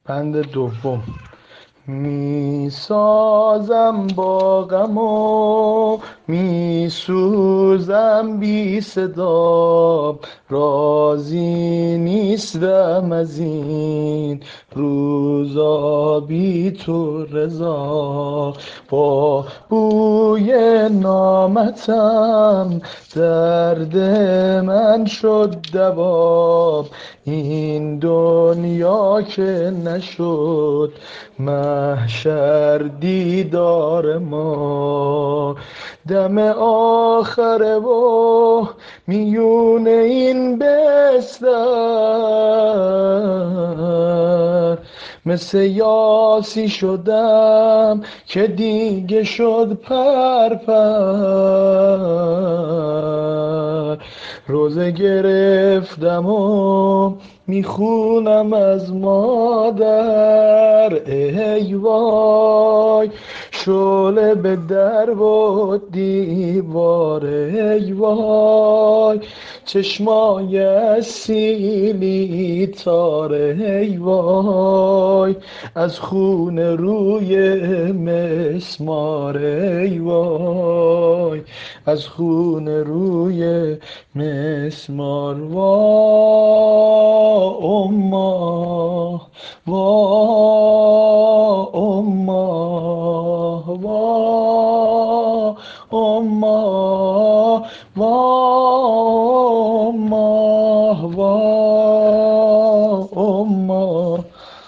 بند دوم. می سازم با غم و می سوزم بی صدا، راضی نیستم از این روزا بی تو رضا. با بوی نامتم درد من شد دوا، این دنیا که نشد محشر دیدار ما. دم آخره و میون این بستر، مثل یاسی شدم که دیگه شد پر. روزه گرفتم و میخونم از مادر، ای وای شعله به در و دیوار، ای وای چشمای سیلی تاره، ای وای از خون روی مسمار، ای وای از خون روی مسمار. وا اما وا اما